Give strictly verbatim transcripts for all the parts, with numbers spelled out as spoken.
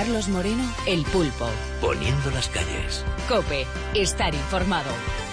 Carlos Moreno, El Pulpo. Poniendo las calles. COPE. Estar informado.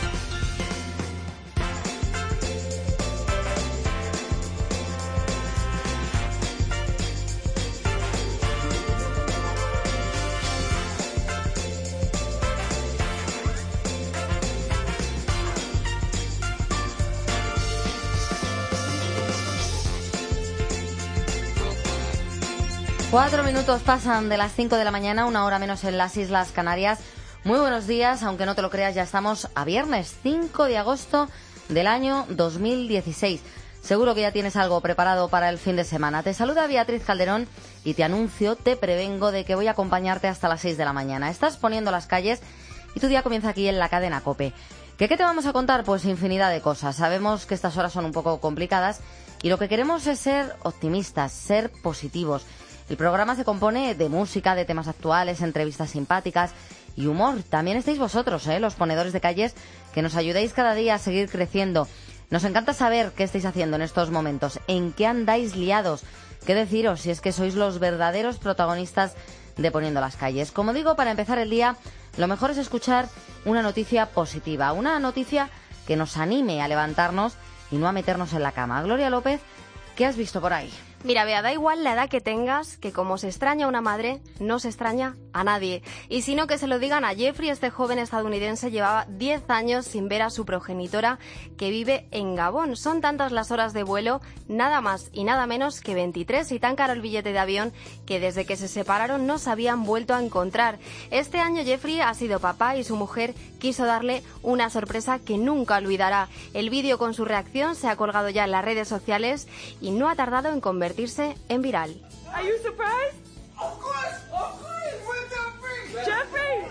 Cuatro minutos pasan de las cinco de la mañana, una hora menos en las Islas Canarias. Muy buenos días, aunque no te lo creas, ya estamos a viernes, cinco de agosto del año dos mil dieciséis. Seguro que ya tienes algo preparado para el fin de semana. Te saluda Beatriz Calderón y te anuncio, te prevengo de que voy a acompañarte hasta las seis de la mañana. Estás poniendo las calles y tu día comienza aquí en la cadena COPE. ¿Qué, qué te vamos a contar? Pues infinidad de cosas. Sabemos que estas horas son un poco complicadas y lo que queremos es ser optimistas, ser positivos. El programa se compone de música, de temas actuales, entrevistas simpáticas y humor. También estáis vosotros, ¿eh? Los ponedores de calles, que nos ayudéis cada día a seguir creciendo. Nos encanta saber qué estáis haciendo en estos momentos, en qué andáis liados, qué deciros si es que sois los verdaderos protagonistas de Poniendo las Calles. Como digo, para empezar el día, lo mejor es escuchar una noticia positiva, una noticia que nos anime a levantarnos y no a meternos en la cama. Gloria López, ¿qué has visto por ahí? Mira, Bea, da igual la edad que tengas, que como se extraña a una madre, no se extraña a nadie. Y si no, que se lo digan a Jeffrey, este joven estadounidense llevaba diez años sin ver a su progenitora que vive en Gabón. Son tantas las horas de vuelo, nada más y nada menos que veintitrés, y tan caro el billete de avión que desde que se separaron no se habían vuelto a encontrar. Este año Jeffrey ha sido papá y su mujer quiso darle una sorpresa que nunca olvidará. El vídeo con su reacción se ha colgado ya en las redes sociales y no ha tardado en convertirse en viral. Are you surprised? Of course, of course. Where's Jeffrey?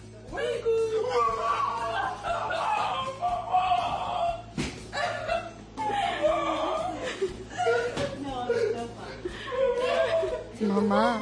Jeffrey. Mamá.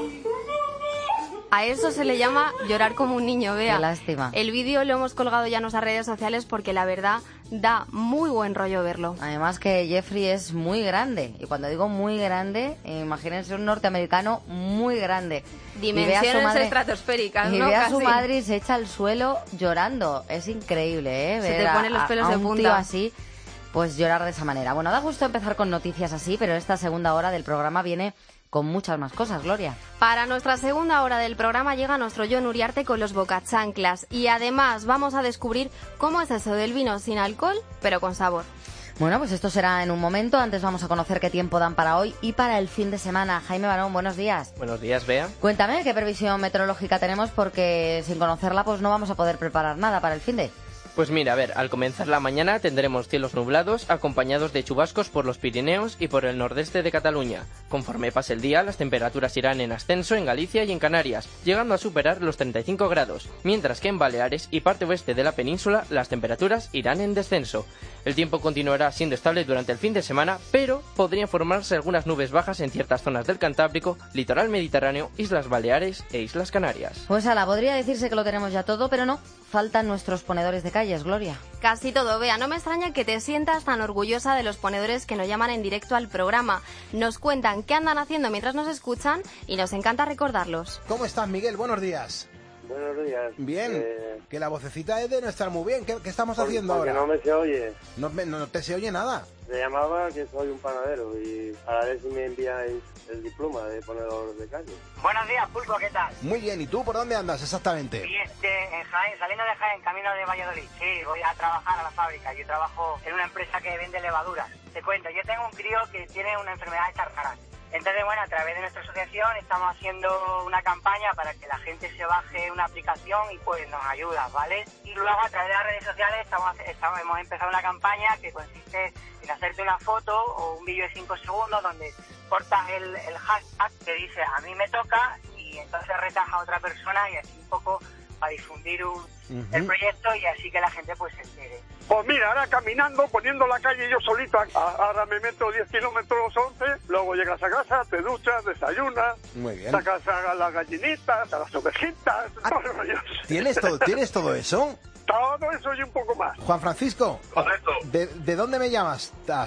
A eso se le llama llorar como un niño, Bea. Qué lástima. El vídeo lo hemos colgado ya en nuestras redes sociales porque la verdad da muy buen rollo verlo. Además que Jeffrey es muy grande. Y cuando digo muy grande, imagínense un norteamericano muy grande. Dimensiones madre, estratosféricas, y ¿no? Y ve a Casi. su madre y se echa al suelo llorando. Es increíble, ¿eh? Se Ver te ponen los pelos a, a de un punta. tío así, pues llorar de esa manera. Bueno, da gusto empezar con noticias así, pero esta segunda hora del programa viene con muchas más cosas, Gloria. Para nuestra segunda hora del programa llega nuestro Jon Uriarte con los bocachanclas. Y además vamos a descubrir cómo es eso del vino sin alcohol, pero con sabor. Bueno, pues esto será en un momento. Antes vamos a conocer qué tiempo dan para hoy y para el fin de semana. Jaime Barón, buenos días. Buenos días, Bea. Cuéntame qué previsión meteorológica tenemos, porque sin conocerla pues no vamos a poder preparar nada para el fin de... Pues mira, a ver, al comenzar la mañana tendremos cielos nublados acompañados de chubascos por los Pirineos y por el nordeste de Cataluña. Conforme pase el día, las temperaturas irán en ascenso en Galicia y en Canarias, llegando a superar los treinta y cinco grados, mientras que en Baleares y parte oeste de la península las temperaturas irán en descenso. El tiempo continuará siendo estable durante el fin de semana, pero podrían formarse algunas nubes bajas en ciertas zonas del Cantábrico, litoral mediterráneo, Islas Baleares e Islas Canarias. Pues ala, podría decirse que lo tenemos ya todo, pero no, faltan nuestros ponedores de calles, Gloria. Casi todo, Bea. No me extraña que te sientas tan orgullosa de los ponedores que nos llaman en directo al programa. Nos cuentan qué andan haciendo mientras nos escuchan y nos encanta recordarlos. ¿Cómo estás, Miguel? Buenos días. Buenos días. Bien, eh... que la vocecita es de no estar muy bien. ¿Qué, qué estamos por, haciendo porque ahora? no me se oye. No, me, no te se oye nada. Se llamaba que soy un panadero y a ver si me enviáis el diploma de ponedor de calle. Buenos días, Pulpo, ¿qué tal? Muy bien, ¿y tú por dónde andas exactamente? Bien, de, en Jaén, saliendo de Jaén, camino de Valladolid. Sí, voy a trabajar a la fábrica. Yo trabajo en una empresa que vende levaduras. Te cuento, yo tengo un crío que tiene una enfermedad de Charcarán. Entonces, bueno, a través de nuestra asociación estamos haciendo una campaña para que la gente se baje una aplicación y pues nos ayuda, ¿vale? Y luego a través de las redes sociales estamos, estamos, hemos empezado una campaña que consiste en hacerte una foto o un vídeo de cinco segundos donde cortas el, el hashtag que dice a mí me toca y entonces retas a otra persona y así un poco para difundir un, uh-huh. el proyecto y así que la gente pues se entere. Pues mira, ahora caminando, poniendo la calle yo solito, ahora me meto diez kilómetros, once, luego llegas a casa, te duchas, desayunas, muy bien, sacas a las gallinitas, a las ovejitas, ah, ¿tienes todo, ¿tienes todo eso? Todo eso y un poco más. Juan Francisco, correcto. ¿De, de dónde me llamas? ¿Estás?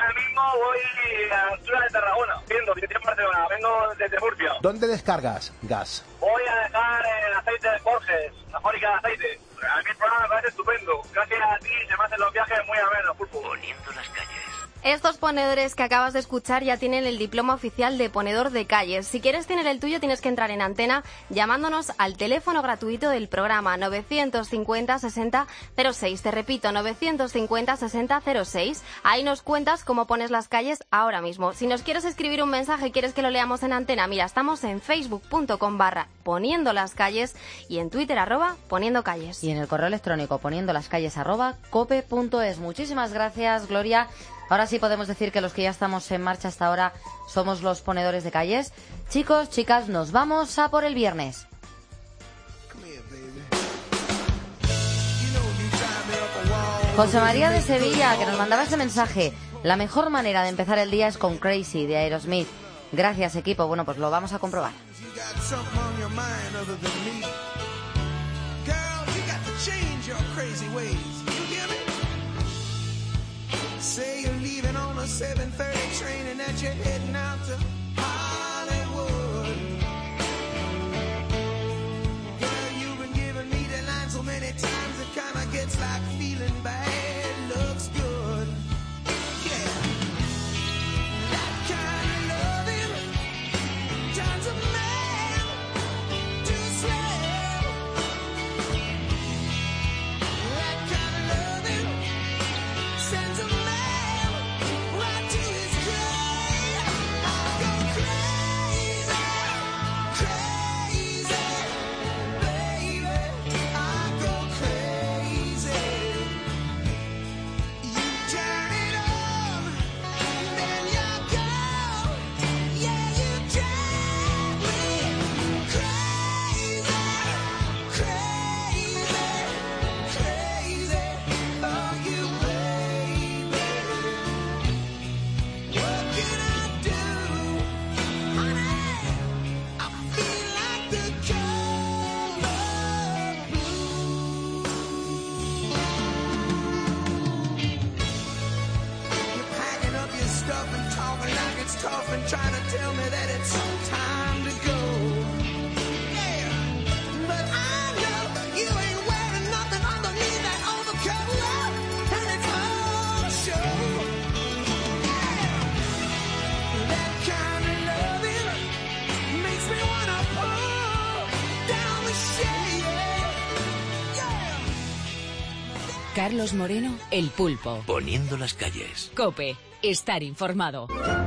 ahora mismo voy a la altura de Tarragona, viendo, estoy en Barcelona, vengo desde Murcia. ¿Dónde descargas gas? Voy a dejar el aceite de Borges, la fábrica de aceite. A mí el programa me parece estupendo. Gracias a ti se me hacen los viajes muy amenos, Pulpo. Poniendo las calles. Estos ponedores que acabas de escuchar ya tienen el diploma oficial de ponedor de calles. Si quieres tener el tuyo, tienes que entrar en Antena llamándonos al teléfono gratuito del programa novecientos cincuenta sesenta cero seis. Te repito, novecientos cincuenta sesenta cero seis. Ahí nos cuentas cómo pones las calles ahora mismo. Si nos quieres escribir un mensaje y quieres que lo leamos en Antena, mira, estamos en facebook.com barra poniendo las calles y en Twitter arroba poniendo calles. Y en el correo electrónico poniendo las calles arroba cope punto es. Muchísimas gracias, Gloria. Ahora sí podemos decir que los que ya estamos en marcha hasta ahora somos los ponedores de calles. Chicos, chicas, nos vamos a por el viernes. José María de Sevilla, que nos mandaba este mensaje. La mejor manera de empezar el día es con Crazy, de Aerosmith. Gracias, equipo. Bueno, pues lo vamos a comprobar. Say you're leaving on a seven thirty train and that you're heading out to Hollywood. Girl, you've been giving me the line so many times it kinda gets like feeling bad looks good. Yeah, that kind of loving turns a man to swell. That kind of loving sends a right to his grave. I go crazy, crazy, baby. I go crazy. You turn it on, then you go. Yeah, you drive me crazy, crazy, crazy. Oh, you baby. What can I do, honey? I feel like the color blue. You're packing up your stuff and talking like it's tough and trying to tell me that it's time to go. Yeah, but I know you ain't wearing nothing underneath that overcoat, and it's all show. That kind of loving makes me wanna pull down the shade. Yeah. Carlos Moreno, El Pulpo. Poniendo las calles. Cope, estar informado.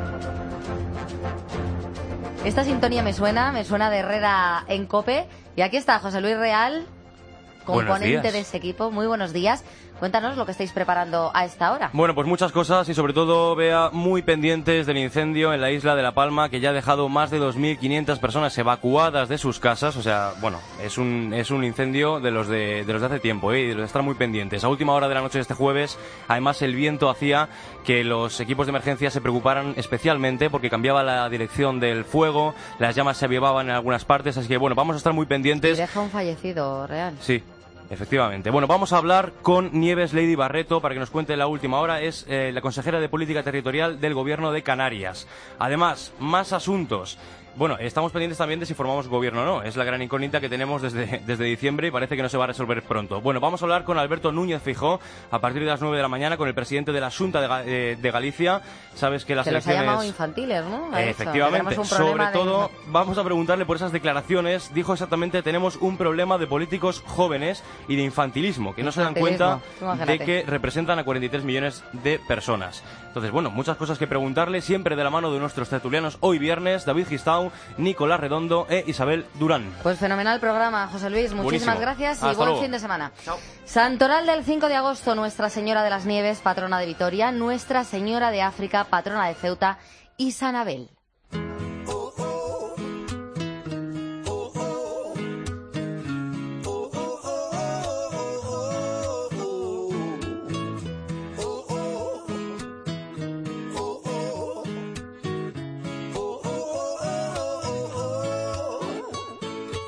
Esta sintonía me suena, me suena de Herrera en Cope. Y aquí está José Luis Real, componente de ese equipo. Muy buenos días. Cuéntanos lo que estáis preparando a esta hora. Bueno, pues muchas cosas y sobre todo, Bea, muy pendientes del incendio en la isla de La Palma, que ya ha dejado más de dos mil quinientas personas evacuadas de sus casas. O sea, bueno, es un es un incendio de los de, de los de hace tiempo, ¿eh? Y de los de estar muy pendientes. A última hora de la noche de este jueves, además el viento hacía que los equipos de emergencia se preocuparan especialmente porque cambiaba la dirección del fuego, las llamas se avivaban en algunas partes, así que bueno, vamos a estar muy pendientes. Y deja un fallecido, Real. Sí. Efectivamente. Bueno, vamos a hablar con Nieves Lady Barreto para que nos cuente la última hora. Es eh, la consejera de Política Territorial del Gobierno de Canarias. Además, más asuntos. Bueno, estamos pendientes también de si formamos gobierno o no. Es la gran incógnita que tenemos desde, desde diciembre y parece que no se va a resolver pronto. Bueno, vamos a hablar con Alberto Núñez Feijóo a partir de las nueve de la mañana con el presidente de la Xunta de, eh, de Galicia. Sabes que las Se elecciones... los ha llamado infantiles, ¿no? Ha Efectivamente. dicho, Sobre de... todo, vamos a preguntarle por esas declaraciones. Dijo exactamente, tenemos un problema de políticos jóvenes y de infantilismo, que no se dan cuenta de que representan a cuarenta y tres millones de personas. Entonces, bueno, muchas cosas que preguntarle, siempre de la mano de nuestros tertulianos. Hoy viernes, David Gistau, Nicolás Redondo e Isabel Durán. Pues fenomenal programa, José Luis. Muchísimas Buenísimo. Gracias y Hasta buen luego. fin de semana. Chao. Santoral del cinco de agosto, Nuestra Señora de las Nieves, patrona de Vitoria, Nuestra Señora de África, patrona de Ceuta y San Abel.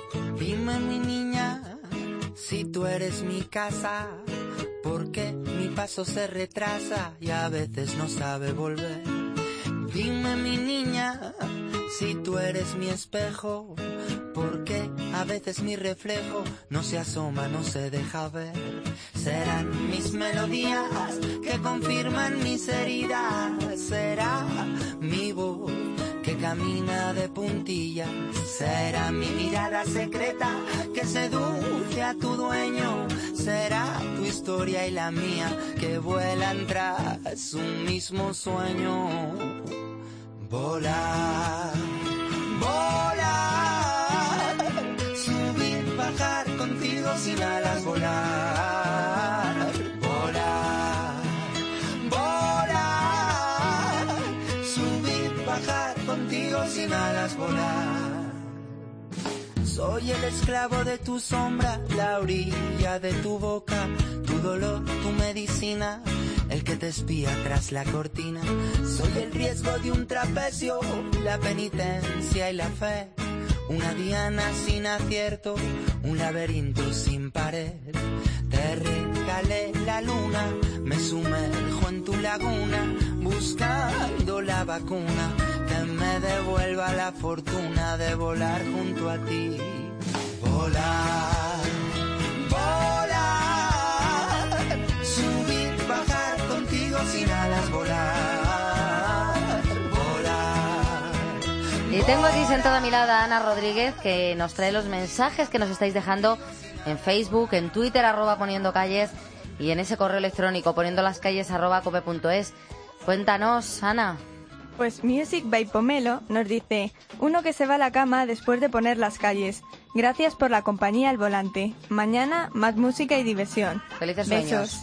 Dime, mi niña, si tú eres mi casa, porque mi paso se retrasa y a veces no sabe volver. Dime, mi niña, si tú eres mi espejo, porque a veces mi reflejo no se asoma, no se deja ver. Serán mis melodías que confirman mis heridas, será mi voz que camina de puntillas, será mi mirada secreta que seduce a tu dueño, será tu historia y la mía que vuelan tras un mismo sueño. Volar, volar, subir, bajar contigo sin alas, volar, volar, volar, subir, bajar contigo sin alas, volar. Soy el esclavo de tu sombra, la orilla de tu boca, tu dolor, tu medicina, el que te espía tras la cortina. Soy el riesgo de un trapecio, la penitencia y la fe, una diana sin acierto, un laberinto sin pared. Te regalé la luna, me sumerjo en tu laguna, buscando la vacuna que me devuelva la fortuna de volar junto a ti. Volar, volar, subir, bajar contigo sin alas, volar, volar. Y tengo aquí sentada a mi lado a Ana Rodríguez, que nos trae los mensajes que nos estáis dejando en Facebook, en Twitter, arroba poniendo calles, y en ese correo electrónico poniendo las calles arroba cope punto es. Cuéntanos, Ana. Pues Music by Pomelo nos dice: uno que se va a la cama después de poner las calles. Gracias por la compañía al volante. Mañana más música y diversión. Felices Besos. sueños.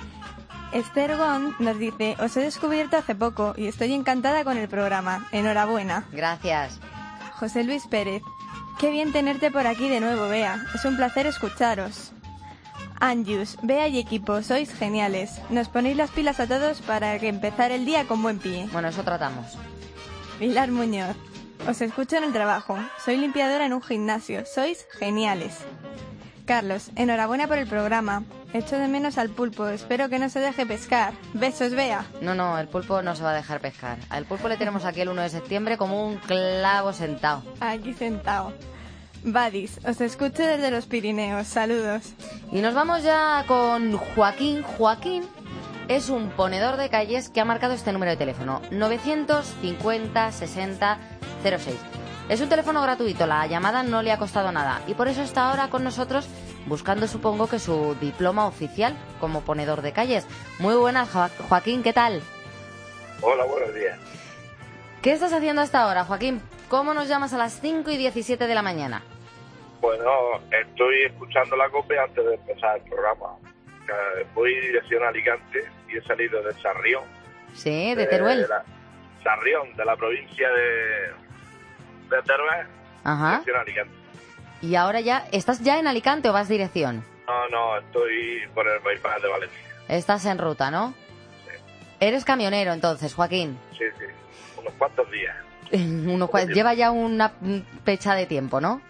Esther Gond nos dice: os he descubierto hace poco y estoy encantada con el programa. Enhorabuena. Gracias. José Luis Pérez: qué bien tenerte por aquí de nuevo, Bea. Es un placer escucharos. Anjus, Bea y equipo, sois geniales. Nos ponéis las pilas a todos para que empezar el día con buen pie. Bueno, eso tratamos. Pilar Muñoz: os escucho en el trabajo. Soy limpiadora en un gimnasio. Sois geniales. Carlos: enhorabuena por el programa. Echo de menos al pulpo. Espero que no se deje pescar. Besos, Bea. No, no, el pulpo no se va a dejar pescar. Al pulpo le tenemos aquí el uno de septiembre como un clavo sentado. Aquí sentado. Badis, os escucho desde los Pirineos. Saludos. Y nos vamos ya con Joaquín. Joaquín es un ponedor de calles que ha marcado este número de teléfono: novecientos cincuenta sesenta cero seis. Es un teléfono gratuito, la llamada no le ha costado nada y por eso está ahora con nosotros buscando, supongo, que su diploma oficial como ponedor de calles. Muy buenas, Jo- Joaquín, ¿qué tal? Hola, buenos días. ¿Qué estás haciendo hasta ahora, Joaquín? ¿Cómo nos llamas a las cinco y diecisiete de la mañana? Bueno, estoy escuchando la COPE antes de empezar el programa. Eh, Voy dirección a Alicante y he salido de Sarrión. Sí, de Teruel. De la, Sarrión, de la provincia de, de Teruel, Ajá. dirección a Alicante. ¿Y ahora ya estás ya en Alicante o vas dirección? No, no, estoy por el bypass de Valencia. Estás en ruta, ¿no? Sí. Eres camionero entonces, Joaquín. Sí, sí, unos cuantos días. Unos cua- Lleva ya una mm, fecha de tiempo, ¿no?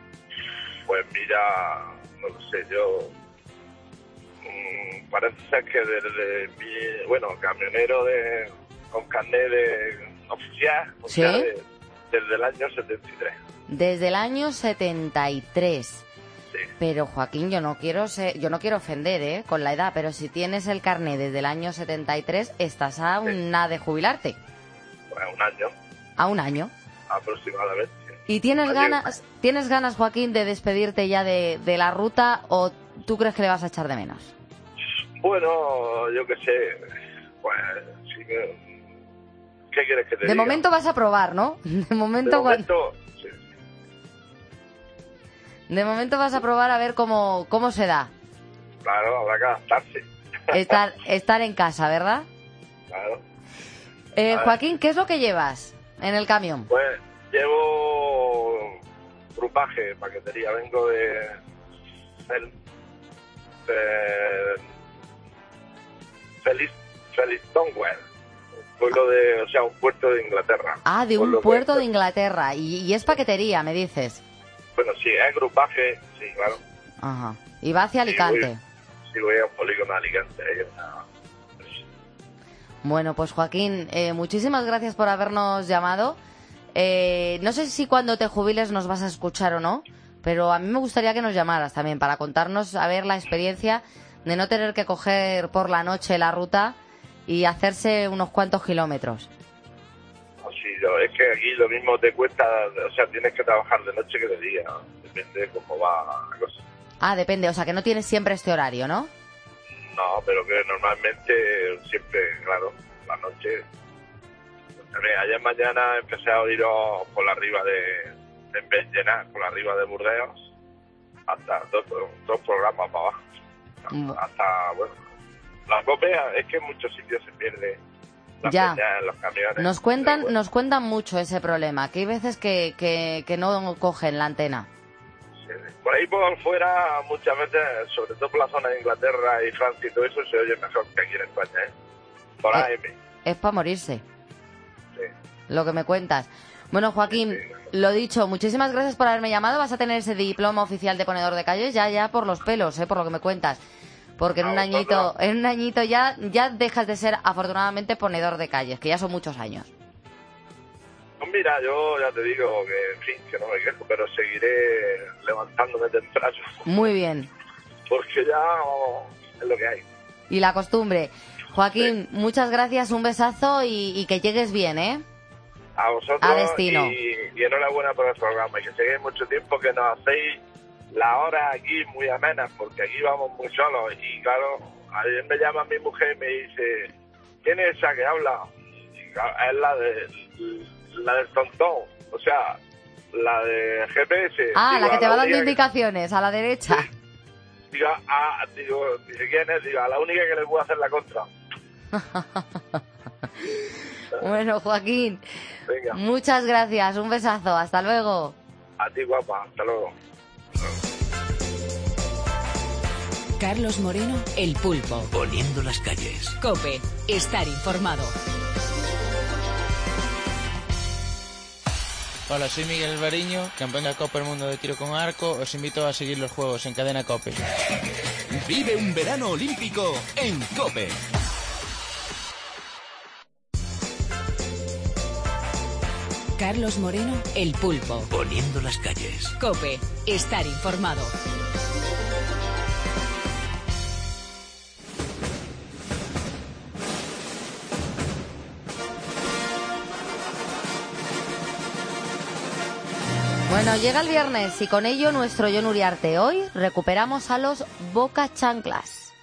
Pues mira, no lo sé, yo... mmm, parece ser que desde mi... Bueno, camionero de con carnet de oficial, o ¿Sí? sea, de- desde el año setenta y tres. Desde el año setenta y tres. Sí. Pero Joaquín, yo no quiero ser, yo no quiero ofender, ¿eh? Con la edad, pero si tienes el carnet desde el año setenta y tres, estás a una de jubilarte. Pues un año A un año. aproximadamente. ¿Y tienes Ayer. ganas, tienes ganas, Joaquín, de despedirte ya de, de la ruta o tú crees que le vas a echar de menos? Bueno, yo qué sé, pues sí que... ¿Qué quieres que te De diga? momento vas a probar, ¿no? De momento, De cuan- momento, sí. de momento vas a probar a ver cómo, cómo se da. Claro, habrá que adaptarse. Estar, estar en casa, ¿verdad? Claro. Eh, A ver. Joaquín, ¿qué es lo que llevas en el camión? Pues llevo grupaje, paquetería. Vengo de... del- de Feliz, Felixtonwell, un pueblo de... O sea, un puerto de Inglaterra. Ah, de Pueblo un puerto que- de Inglaterra. Y, y es paquetería, me dices. Bueno, sí, es grupaje, sí, claro. Ajá. Y va hacia Alicante. Sí, voy a un polígono de Alicante. Hay una, Bueno, pues Joaquín, eh, muchísimas gracias por habernos llamado. Eh, no sé si cuando te jubiles nos vas a escuchar o no, pero a mí me gustaría que nos llamaras también para contarnos, a ver, la experiencia de no tener que coger por la noche la ruta y hacerse unos cuantos kilómetros. Sí, yo, es que aquí lo mismo te cuesta, o sea, tienes que trabajar de noche que de día, ¿no? Depende de cómo va la cosa. Ah, depende, o sea, que no tienes siempre este horario, ¿no? No, pero que normalmente siempre, claro, la noche. Ayer mañana empecé a oíros por la riba de, de Bellenar, por la riba de Burdeos, hasta dos, dos programas para abajo. Hasta, hasta, bueno, la copia es que en muchos sitios se pierde la Ya. señal en los camiones. Nos cuentan, nos cuentan mucho ese problema, que hay veces que, que, que no cogen la antena. Por ahí por fuera, muchas veces, sobre todo por la zona de Inglaterra y Francia y todo eso, se oye mejor que aquí en España, ¿eh? Por A M. Es para morirse. Sí. Lo que me cuentas. Bueno, Joaquín, lo dicho, muchísimas gracias por haberme llamado. Vas a tener ese diploma oficial de ponedor de calles ya ya por los pelos, ¿eh? Por lo que me cuentas. Porque en un añito, en un añito ya, ya dejas de ser, afortunadamente, ponedor de calles, que ya son muchos años. Pues mira, yo ya te digo que, en fin, que no me quejo, pero seguiré levantándome temprano, Muy bien. porque ya oh, es lo que hay. Y la costumbre. Joaquín, muchas gracias, un besazo y, y que llegues bien, ¿eh? A vosotros A destino. Y, y enhorabuena por el programa, y que seguís mucho tiempo, que nos hacéis la hora aquí muy amenas, porque aquí vamos muy solos. Y claro, ayer me llama mi mujer y me dice, ¿quién es esa que habla? Y, claro, es la de la del tontón, o sea, la de G P S. Ah, Digo, la que te a va dando única indicaciones, a la derecha. que- Digo, ah, digo, dice, ¿quién es? Digo, a la única que le puedo hacer la contra. Bueno, Joaquín, Venga, muchas gracias, un besazo, hasta luego. a ti guapa, hasta luego. Carlos Moreno, El Pulpo. Poniendo las calles. COPE. Estar informado. Hola, soy Miguel Albariño, campeón de Copa del Mundo de Tiro con Arco. Os invito a seguir los juegos en Cadena COPE. Vive un verano olímpico en COPE. Carlos Moreno, El Pulpo. Poniendo las calles. COPE. Estar informado. Bueno, llega el viernes y con ello nuestro Jon Uriarte. Hoy recuperamos a los Boca Chanclas.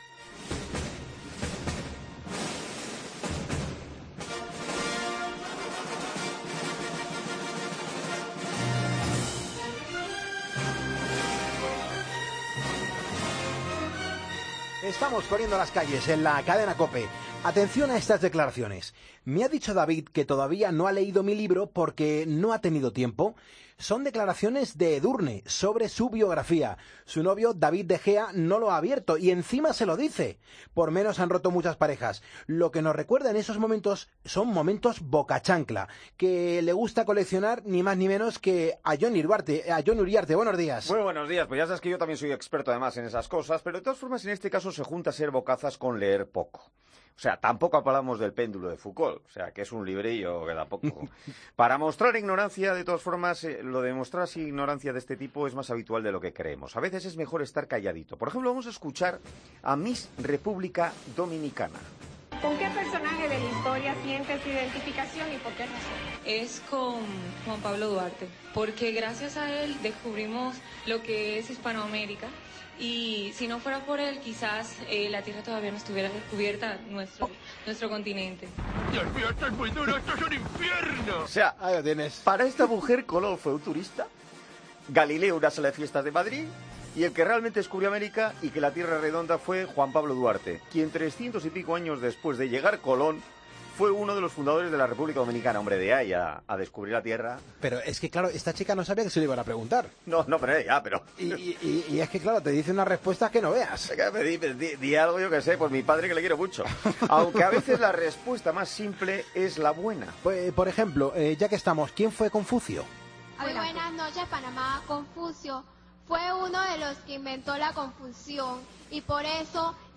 Estamos poniendo las calles en la cadena COPE. Atención a estas declaraciones. Me ha dicho David que todavía no ha leído mi libro porque no ha tenido tiempo. Son declaraciones de Edurne sobre su biografía. Su novio, David De Gea, no lo ha abierto y encima se lo dice. Por menos han roto muchas parejas. Lo que nos recuerda en esos momentos son momentos boca chancla, que le gusta coleccionar ni más ni menos que a Jon Uriarte. A Jon Uriarte, buenos días. Muy buenos días, pues ya sabes que yo también soy experto además en esas cosas, pero de todas formas en este caso se junta ser bocazas con leer poco. O sea, tampoco hablamos del péndulo de Foucault, o sea, que es un librillo que da poco. Para mostrar ignorancia, de todas formas, eh, lo de mostrar así ignorancia de este tipo es más habitual de lo que creemos. A veces es mejor estar calladito. Por ejemplo, vamos a escuchar a Miss República Dominicana. ¿Con qué personaje de la historia sientes identificación y por qué razón? Es con Juan Pablo Duarte, porque gracias a él descubrimos lo que es Hispanoamérica. Y si no fuera por él, quizás eh, la Tierra todavía no estuviera descubierta, nuestro, nuestro continente. Dios mío, esto es muy duro, esto es un infierno. O sea, para esta mujer Colón fue un turista, Galileo una sala de fiestas de Madrid, y el que realmente descubrió América y que la Tierra redonda fue Juan Pablo Duarte, quien trescientos y pico años después de llegar Colón fue uno de los fundadores de la República Dominicana. Hombre, de ahí a, a descubrir la Tierra. Pero es que, claro, esta chica no sabía que se le iban a preguntar. No, no, pero ya, pero... Y, y, y es que, claro, te dice unas respuestas que no veas. Di, di, di algo, yo que sé, pues mi padre que le quiero mucho. Aunque a veces la respuesta más simple es la buena. Pues, por ejemplo, eh, ya que estamos, ¿quién fue Confucio? Muy buenas noches, Panamá. Confucio fue uno de los que inventó la confusión y por eso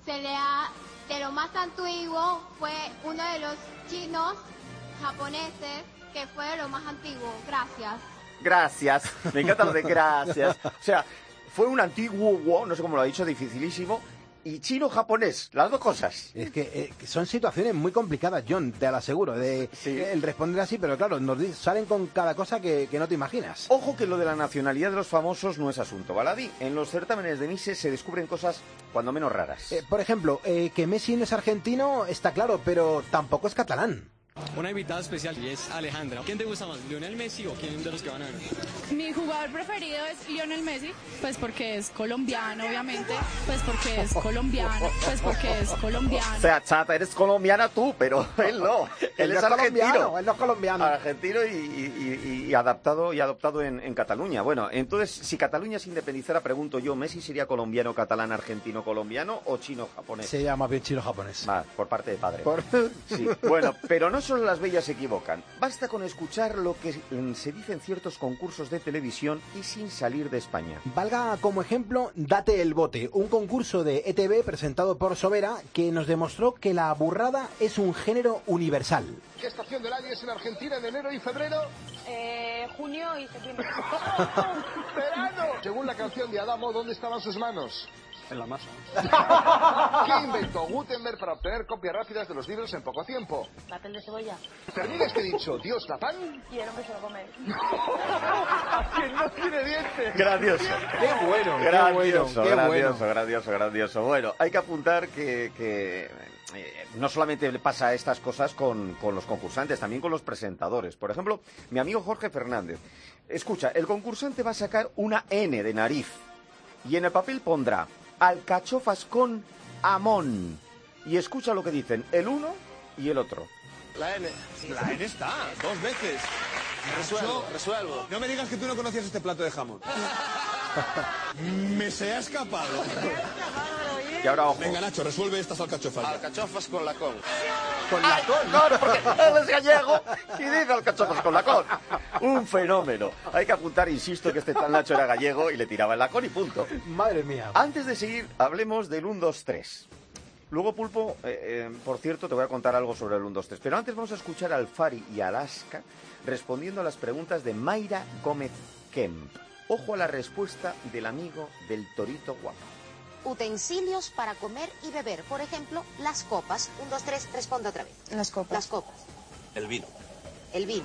se le ha, de lo más antiguo fue uno de los chinos japoneses que fue lo más antiguo. Gracias. Gracias. Me encanta lo de gracias. O sea, fue un antiguo, no sé cómo lo ha dicho, dificilísimo. Y chino-japonés, las dos cosas. Es que eh, son situaciones muy complicadas, John, te lo aseguro, de Sí. eh, el responder así, pero claro, nos di- salen con cada cosa que, que no te imaginas. Ojo que lo de la nacionalidad de los famosos no es asunto baladí. En los certámenes de Mises se descubren cosas cuando menos raras. Eh, por ejemplo, eh, que Messi no es argentino, está claro, pero tampoco es catalán. Una invitada especial y es Alejandra. ¿Quién te gusta más, Lionel Messi o quién de los que van a ganar? Mi jugador preferido es Lionel Messi, pues porque es colombiano, obviamente, pues porque es colombiano, pues porque es colombiano. O sea, chata, eres colombiana tú, pero él no. Él, Él es no es argentino. colombiano, él no es colombiano. Argentino y, y- y- y adaptado y adoptado en, en Cataluña. Bueno, entonces, si Cataluña se independizara, pregunto yo, ¿Messi sería colombiano, catalán, argentino, colombiano o chino-japonés? Se llama bien chino-japonés. Ah, por parte de padre. Por- Sí, bueno, pero no solo las bellas se equivocan. Basta con escuchar lo que mm, se dice en ciertos concursos de televisión y sin salir de España. Valga como ejemplo Date el Bote, un concurso de E T V presentado por Sobera que nos demostró que la burrada es un género universal. ¿Qué estación del año es en Argentina en enero y febrero? Eh, junio y septiembre. ¡Verano! Según la canción de Adamo, ¿dónde estaban sus manos? En la masa. ¿Qué inventó Gutenberg para obtener copias rápidas de los libros en poco tiempo? Papel de cebolla. Termina este dicho, ¿Dios da pan? Y el hombre se lo come. ¡Que no tiene dientes! Grandioso. ¡Qué bueno! ¡Qué Grandioso, bueno! ¡Qué grandioso, bueno! grandioso, grandioso. Bueno, hay que apuntar que, que, eh, no solamente le pasa estas cosas con, con los concursantes, también con los presentadores. Por ejemplo, mi amigo Jorge Fernández. Escucha, el concursante va a sacar una N de nariz y en el papel pondrá alcachofas con amón. Y escucha lo que dicen el uno y el otro. La N. La N está, dos veces. Resuelvo, resuelvo. No me digas que tú no conocías este plato de jamón. Me se ha escapado. Y ahora ojo. Venga, Nacho, resuelve estas alcachofas. Alcachofas con la con. Con la con, no, porque él es gallego y dice alcachofas con la con. Un fenómeno. Hay que apuntar, insisto, que este tal Nacho era gallego y le tiraba en la con y punto. Madre mía. Antes de seguir, hablemos del uno, dos, tres. Luego, Pulpo, eh, eh, por cierto, te voy a contar algo sobre el uno, dos, tres. Pero antes vamos a escuchar al Fari y a Alaska respondiendo a las preguntas de Mayra Gómez Kemp. Ojo a la respuesta del amigo del Torito Guapo. Utensilios para comer y beber. Por ejemplo, las copas. Un, dos, tres, responde otra vez. Las copas. Las copas. El vino. El vino.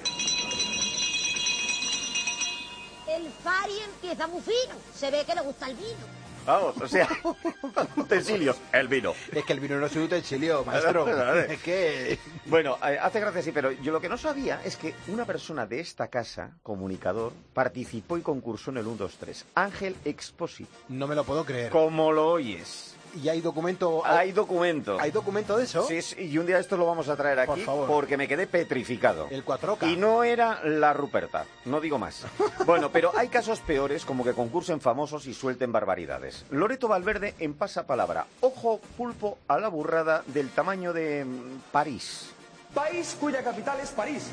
El Fari empieza muy fino. Se ve que le gusta el vino. Vamos, o sea, utensilios, el vino. Es que el vino no es un utensilio, maestro. Es que... Bueno, eh, hace gracia sí, pero yo lo que no sabía es que una persona de esta casa, comunicador, participó y concursó en el uno, dos, tres. Ángel Expósito. No me lo puedo creer. ¿Cómo lo oyes? ¿Y hay documento? Hay documento. ¿Hay documento de eso? Sí, sí, y un día esto lo vamos a traer aquí Por favor. porque me quedé petrificado. El cuatro K. Y no era la Ruperta, no digo más. Bueno, pero hay casos peores como que concursen famosos y suelten barbaridades. Loreto Valverde en pasapalabra. Ojo, Pulpo, a la burrada del tamaño de mm, París. País cuya capital es París.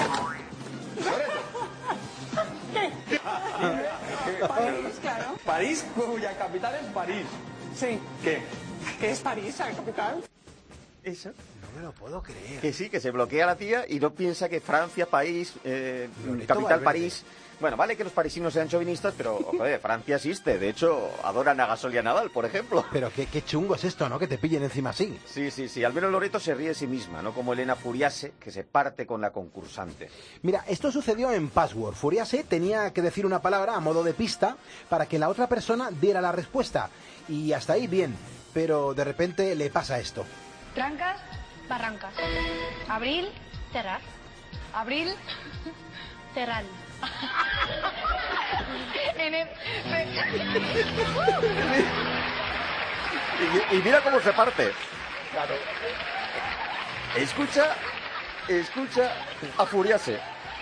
París, claro. París cuya capital es París. Sí. ¿Qué? ¿Qué es París, la capital? ¿Eso? No me lo puedo creer. Que sí, que se bloquea la tía y no piensa que Francia, país, eh, Loreto capital Valverde. París. Bueno, vale que los parisinos sean chauvinistas, pero, joder, Francia existe. De hecho, adoran a Gasol y a Nadal, por ejemplo. Pero qué, qué chungo es esto, ¿no? Que te pillen encima así. Sí, sí, sí. Al menos Loreto se ríe de sí misma, no como Elena Furiase, que se parte con la concursante. Mira, esto sucedió en Password. Furiase tenía que decir una palabra a modo de pista para que la otra persona diera la respuesta. Y hasta ahí bien, pero de repente le pasa esto. Trancas, barrancas. Abril, cerrar. Abril, cerrar. En el... Y, y mira cómo se parte. Claro. Escucha, escucha a Furiase.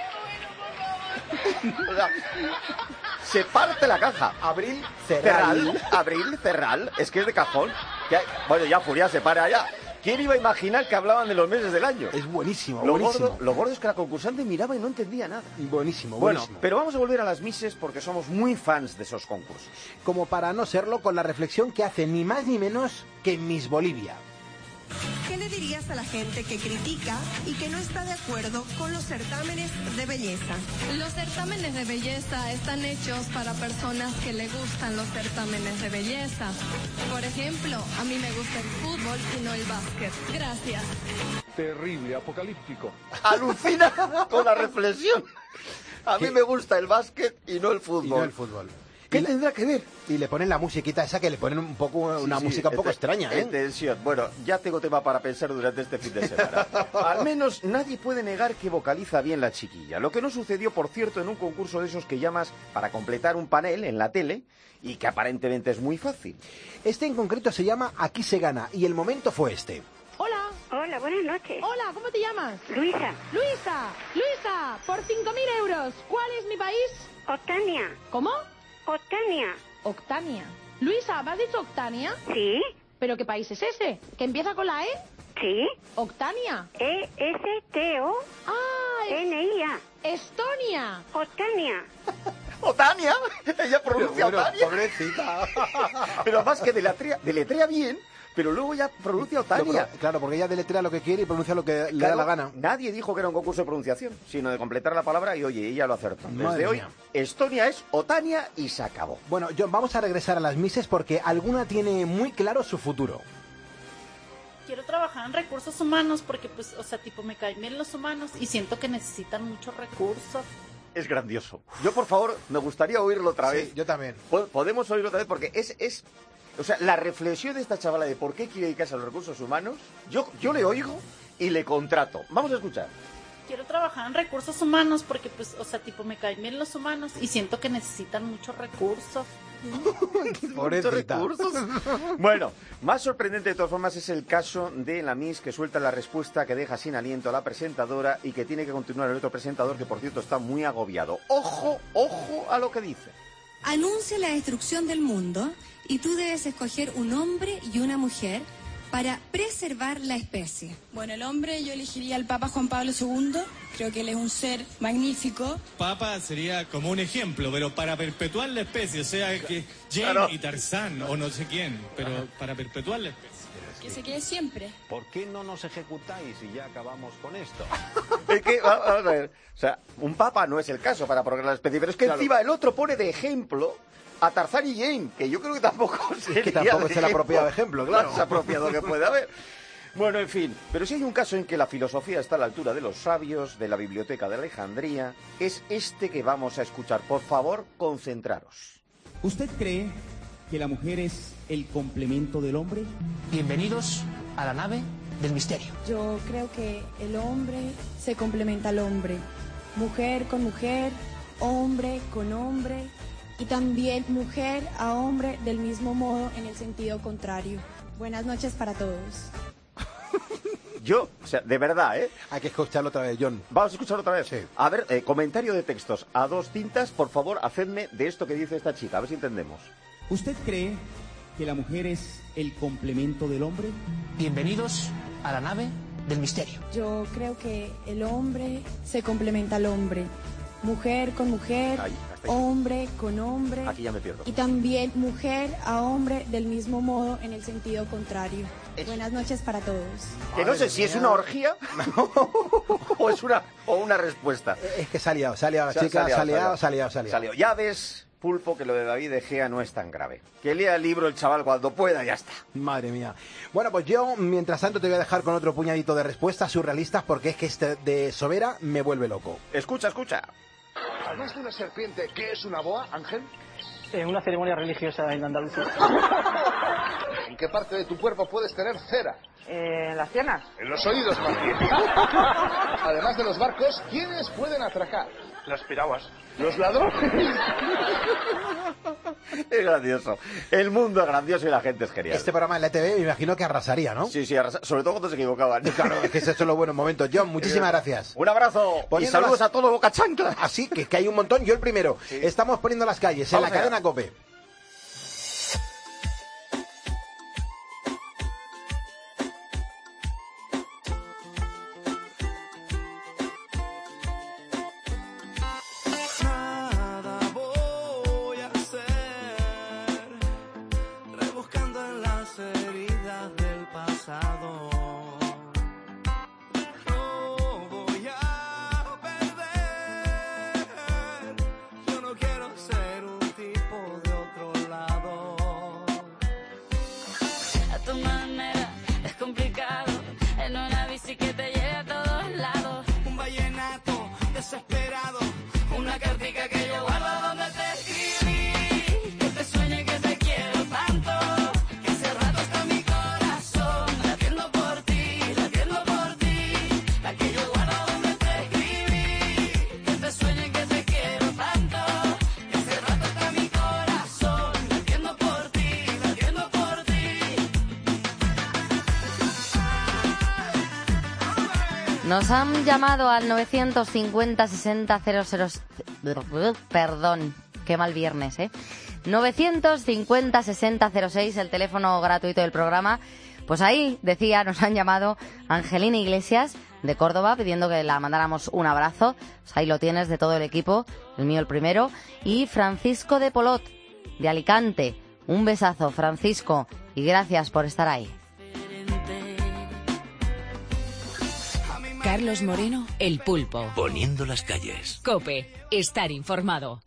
O sea, se parte la caja. Abril, Cerral. Abril, cerral. Es que es de cajón. Ya- bueno, ya Furiase, para ya. ¿Quién iba a imaginar que hablaban de los meses del año? Es buenísimo, Lo buenísimo. gordo, lo gordo es que la concursante miraba y no entendía nada. Buenísimo, Bueno, buenísimo. pero vamos a volver a las Misses porque somos muy fans de esos concursos. Como para no serlo, con la reflexión que hace ni más ni menos que Miss Bolivia. ¿Qué le dirías a la gente que critica y que no está de acuerdo con los certámenes de belleza? Los certámenes de belleza están hechos para personas que le gustan los certámenes de belleza. Por ejemplo, a mí me gusta el fútbol y no el básquet. Gracias. Terrible, apocalíptico. Alucina con la reflexión. A mí ¿Qué? me gusta el básquet y no el fútbol. Y no el fútbol. ¿Qué Y la- tendrá que ver? Y le ponen la musiquita esa que le ponen un poco una Sí, sí, música un poco en- extraña, en ¿eh? tensión. Bueno, ya tengo tema para pensar durante este fin de semana. Al menos nadie puede negar que vocaliza bien la chiquilla. Lo que no sucedió, por cierto, en un concurso de esos que llamas para completar un panel en la tele y que aparentemente es muy fácil. Este en concreto se llama Aquí se gana y el momento fue este. Hola. Hola, buenas noches. Hola, ¿cómo te llamas? Luisa. Luisa, Luisa, por cinco mil euros, ¿cuál es mi país? Octania. ¿Cómo? Octania. Octania. Luisa, ¿me has dicho Octania? Sí. ¿Pero qué país es ese? ¿Que empieza con la E? Sí. Octania. E S T O Ah, es- N I A. Estonia. Octania. ¡Otania! Ella pronuncia Pero bueno, Otania. pobrecita. Pero además que deletrea, deletrea bien, pero luego ya pronuncia Lo Otania. pro- claro, porque ella deletrea lo que quiere y pronuncia lo que le da Claro, la gana. Nadie dijo que era un concurso de pronunciación, sino de completar la palabra y oye, ella lo acertó. Desde Madre hoy, mía. Estonia es Otania y se acabó. Bueno, John, vamos a regresar a las Misses porque alguna tiene muy claro su futuro. Quiero trabajar en recursos humanos porque, pues, o sea, tipo, me caen bien los humanos y siento que necesitan muchos recursos. Es grandioso. Yo, por favor, me gustaría oírlo otra Sí, vez. yo también. Po- Podemos oírlo otra vez porque es, es... O sea, la reflexión de esta chavala de por qué quiere dedicarse a los recursos humanos, yo, yo le oigo y le contrato. Vamos a escuchar. Quiero trabajar en recursos humanos porque, pues, o sea, tipo, me caen bien los humanos y siento que necesitan muchos recursos. Muchos recursos. Bueno, más sorprendente de todas formas es el caso de la Miss que suelta la respuesta que deja sin aliento a la presentadora y que tiene que continuar el otro presentador que, por cierto, está muy agobiado. Ojo, ojo a lo que dice. Anuncia la destrucción del mundo y tú debes escoger un hombre y una mujer para preservar la especie. Bueno, el hombre yo elegiría al Papa Juan Pablo segundo, creo que él es un ser magnífico. Papa sería como un ejemplo, pero para perpetuar la especie, o sea, que Jane Claro. y Tarzán o no sé quién, pero para perpetuar la especie. Que se quede siempre. ¿Por qué no nos ejecutáis y ya acabamos con esto? Es que, va- vamos a ver, o sea, un papa no es el caso para progresar la especie, pero es que Claro. encima el otro pone de ejemplo a Tarzán y Jane, que yo creo que tampoco sería que tampoco de es el apropiado ejemplo, claro. Más apropiado que puede haber. Bueno, en fin, pero si hay un caso en que la filosofía está a la altura de los sabios, de la biblioteca de Alejandría, es este que vamos a escuchar. Por favor, concentraros. ¿Usted cree que la mujer es el complemento del hombre? Bienvenidos a la nave del misterio. Yo creo que el hombre se complementa al hombre. Mujer con mujer, hombre con hombre. Y también mujer a hombre del mismo modo en el sentido contrario. Buenas noches para todos. Yo, o sea, de verdad, ¿eh? Hay que escucharlo otra vez, John. Vamos a escucharlo otra vez. Sí. A ver, eh, comentario de textos. A dos tintas, por favor, hacedme de esto que dice esta chica, a ver si entendemos. ¿Usted cree que la mujer es el complemento del hombre? Bienvenidos a la nave del misterio. Yo creo que el hombre se complementa al hombre. Mujer con mujer, Ahí, hasta ahí. hombre con hombre. Aquí ya me pierdo. Y también mujer a hombre del mismo modo en el sentido contrario. Es- Buenas noches para todos. Que no sé si es una orgía o es una, o una respuesta. Es que se ha liado, se ha liado la Se ha- chica, se ha se ha liado, liado, se ha liado, se ha liado. Salió. Ya ves, Pulpo, que lo de David De Gea no es tan grave. Que lea el libro el chaval cuando pueda y ya está. Madre mía. Bueno, pues yo, mientras tanto, te voy a dejar con otro puñadito de respuestas surrealistas porque es que este de Sobera me vuelve loco. Escucha, escucha. Además de una serpiente, ¿qué es una boa, Ángel? En una ceremonia religiosa en Andalucía. ¿En qué parte de tu cuerpo puedes tener cera? En las piernas. En los oídos, más bien. Además de los barcos, ¿quiénes pueden atracar? Las piraguas. Los ladrones. Es grandioso. El mundo es grandioso y la gente es genial. Este programa en la T V me imagino que arrasaría, ¿no? Sí, sí, arrasa- sobre todo cuando se equivocaban. Claro, es que esos son los buenos momentos. John, muchísimas gracias. Un abrazo y Poniendo saludos las- a todo Boca Chancla. Así que, que hay un montón, yo el primero. Estamos poniendo las calles en Vamos la allá. cadena COPE. tu manera, es complicado. En una bici que te lleve a todos lados. Un vallenato desesperado, una cartica que yo guardo donde te escribí. Que te sueñe que te quiero tanto, que hace rato está mi corazón latiendo por ti, latiendo por ti. La que yo guardo donde te escribí. Que te sueñe que te quiero tanto, que hace rato está mi corazón latiendo por ti, latiendo por ti. Nos han llamado al novecientos cincuenta sesenta cero cero... Perdón, qué mal viernes, ¿eh? novecientos cincuenta sesenta cero seis, el teléfono gratuito del programa. Pues ahí, decía, nos han llamado Angelina Iglesias, de Córdoba, pidiendo que la mandáramos un abrazo. Pues ahí lo tienes, de todo el equipo, el mío el primero. Y Francisco de Polot, de Alicante. Un besazo, Francisco, y gracias por estar ahí. Carlos Moreno, El Pulpo. Poniendo las calles. COPE, estar informado.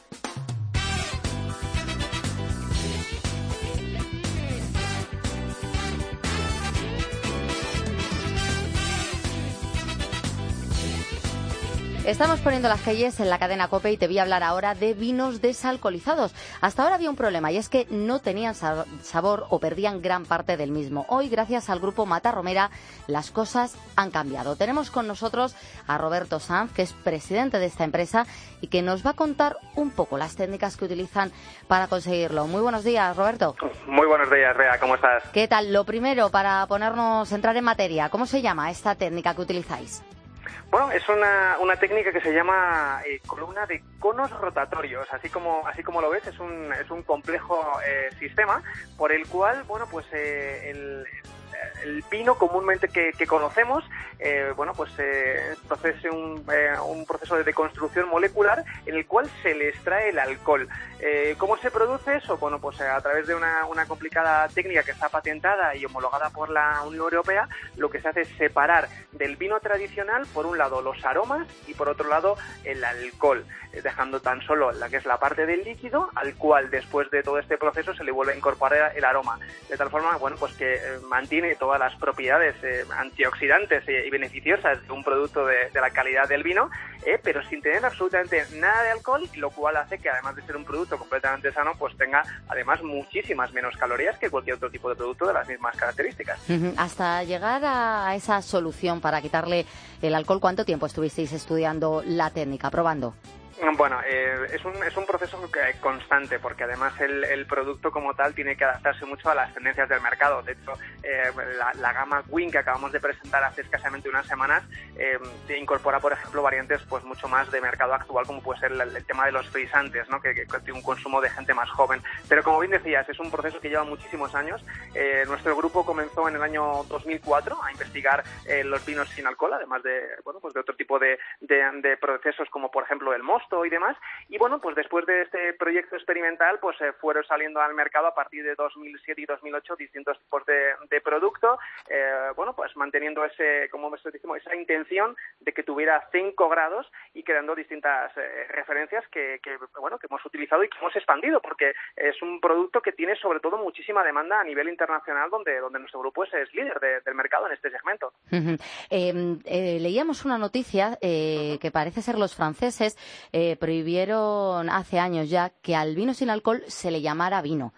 Estamos poniendo las calles en la cadena COPE y te voy a hablar ahora de vinos desalcoholizados. Hasta ahora había un problema y es que no tenían sabor o perdían gran parte del mismo. Hoy, gracias al grupo Mata Romera, las cosas han cambiado. Tenemos con nosotros a Roberto Sanz, que es presidente de esta empresa y que nos va a contar un poco las técnicas que utilizan para conseguirlo. Muy buenos días, Roberto. Muy buenos días, Rea, ¿cómo estás? ¿Qué tal? Lo primero, para ponernos, entrar en materia, ¿cómo se llama esta técnica que utilizáis? Bueno, es una, una técnica que se llama eh, columna de conos rotatorios, así como así como lo ves, es un es un complejo eh, sistema por el cual, bueno, pues eh, el el vino comúnmente que, que conocemos, eh, bueno, pues eh, procese un, eh, un proceso de deconstrucción molecular en el cual se le extrae el alcohol. Eh, ¿Cómo se produce eso? Bueno, pues a través de una, una complicada técnica que está patentada y homologada por la Unión Europea, lo que se hace es separar del vino tradicional, por un lado, los aromas y por otro lado, el alcohol, dejando tan solo la que es la parte del líquido, al cual después de todo este proceso se le vuelve a incorporar el aroma, de tal forma, bueno, pues que eh, mantiene todas las propiedades eh, antioxidantes eh, y beneficiosas de un producto de, de la calidad del vino, eh, pero sin tener absolutamente nada de alcohol, lo cual hace que, además de ser un producto completamente sano, pues tenga además muchísimas menos calorías que cualquier otro tipo de producto de las mismas características. Uh-huh. Hasta llegar a esa solución para quitarle el alcohol, ¿cuánto tiempo estuvisteis estudiando la técnica, probando? Bueno, eh, es un es un proceso constante, porque además el, el producto como tal tiene que adaptarse mucho a las tendencias del mercado. De hecho, eh, la, la gama Win que acabamos de presentar hace escasamente unas semanas eh, incorpora, por ejemplo, variantes pues mucho más de mercado actual, como puede ser el, el tema de los frisantes, ¿no? Que, que, que tiene un consumo de gente más joven. Pero como bien decías, es un proceso que lleva muchísimos años. Eh, nuestro grupo comenzó en el año dos mil cuatro a investigar eh, los vinos sin alcohol, además de bueno pues de otro tipo de, de, de procesos, como por ejemplo el mosto y demás, y bueno, pues después de este proyecto experimental, pues eh, fueron saliendo al mercado a partir de dos mil siete y dos mil ocho distintos tipos de, de producto, eh, bueno, pues manteniendo ese, como decimos, esa intención de que tuviera cinco grados y creando distintas eh, referencias que, que, bueno, que hemos utilizado y que hemos expandido, porque es un producto que tiene sobre todo muchísima demanda a nivel internacional, donde, donde nuestro grupo es, es líder de, del mercado en este segmento. Uh-huh. eh, eh, leíamos una noticia eh, uh-huh. que parece ser los franceses eh, prohibieron hace años ya que al vino sin alcohol se le llamara vino.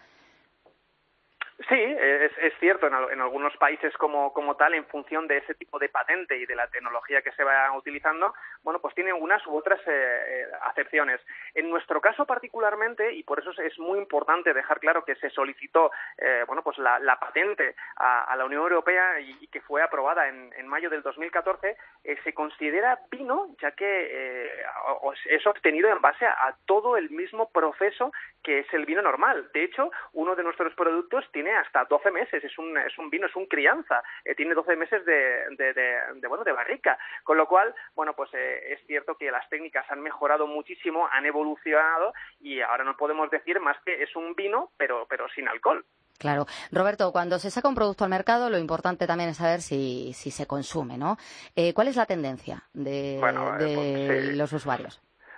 Sí, es, es cierto, en, en algunos países como, como tal, en función de ese tipo de patente y de la tecnología que se va utilizando, bueno, pues tienen unas u otras eh, acepciones. En nuestro caso particularmente, y por eso es muy importante dejar claro que se solicitó eh, bueno, pues la, la patente a, a la Unión Europea y, y que fue aprobada en, en mayo del dos mil catorce, eh, se considera vino, ya que eh, es obtenido en base a, a todo el mismo proceso que es el vino normal. De hecho, uno de nuestros productos tiene hasta doce meses, es un es un vino, es un crianza, eh, tiene doce meses de, de, de, de bueno de barrica, con lo cual, bueno, pues eh, es cierto que las técnicas han mejorado muchísimo, han evolucionado y ahora no podemos decir más que es un vino, pero pero sin alcohol. Claro. Roberto, cuando se saca un producto al mercado, lo importante también es saber si, si se consume, ¿no? Eh, ¿Cuál es la tendencia de, bueno, de eh, pues, sí. los usuarios?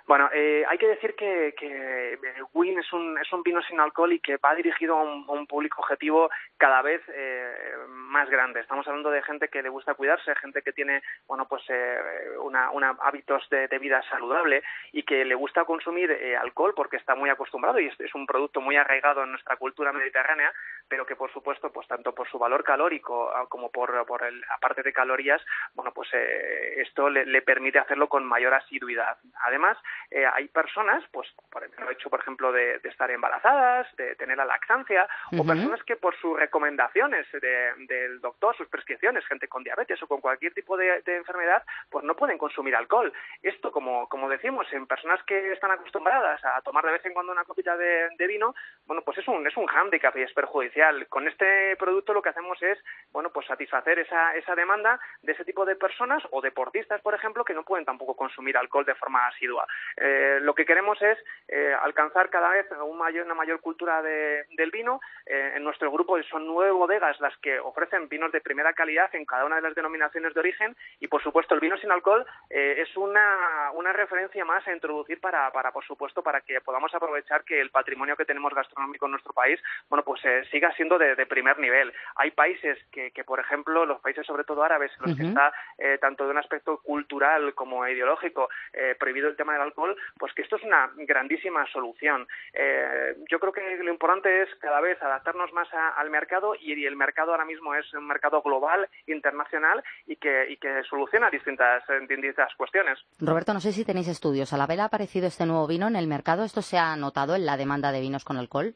Bueno, eh, hay que decir que, que Wynn es un, es un vino sin alcohol y que va dirigido a un, a un público objetivo cada vez eh, más grande. Estamos hablando de gente que le gusta cuidarse, gente que tiene, bueno, pues eh, una, una hábitos de, de vida saludable y que le gusta consumir eh, alcohol porque está muy acostumbrado y es, es un producto muy arraigado en nuestra cultura mediterránea, pero que por supuesto, pues tanto por su valor calórico como por, por el, aparte de calorías, bueno, pues eh, esto le, le permite hacerlo con mayor asiduidad. Además, eh, hay personas, pues por el hecho, por ejemplo, de, de estar embarazadas, de tener la lactancia, uh-huh. o personas que por sus recomendaciones de, del doctor, sus prescripciones, gente con diabetes o con cualquier tipo de, de enfermedad, pues no pueden consumir alcohol. Esto, como, como decimos, en personas que están acostumbradas a tomar de vez en cuando una copita de, de vino, bueno, pues es un, es un hándicap y es perjudicial. Con este producto lo que hacemos es, bueno, pues satisfacer esa, esa demanda de ese tipo de personas o deportistas, por ejemplo, que no pueden tampoco consumir alcohol de forma asidua. Eh, lo que queremos es eh, alcanzar cada vez un mayor, una mayor cultura de, del vino. Eh, en nuestro grupo son nueve bodegas las que ofrecen vinos de primera calidad en cada una de las denominaciones de origen y, por supuesto, el vino sin alcohol eh, es una, una referencia más a introducir para, para, por supuesto, para que podamos aprovechar que el patrimonio que tenemos gastronómico en nuestro país, bueno, pues eh, siga siendo de, de primer nivel. Hay países que, que, por ejemplo, los países sobre todo árabes, en los uh-huh. que está eh, tanto de un aspecto cultural como ideológico eh, prohibido el tema del alcohol, pues que esto es una grandísima solución. Eh, yo creo que lo importante es cada vez adaptarnos más a, al mercado y, y el mercado ahora mismo es un mercado global, internacional y que, y que soluciona distintas, distintas cuestiones. Roberto, no sé si tenéis estudios. ¿Al haber aparecido este nuevo vino en el mercado, esto se ha notado en la demanda de vinos con alcohol?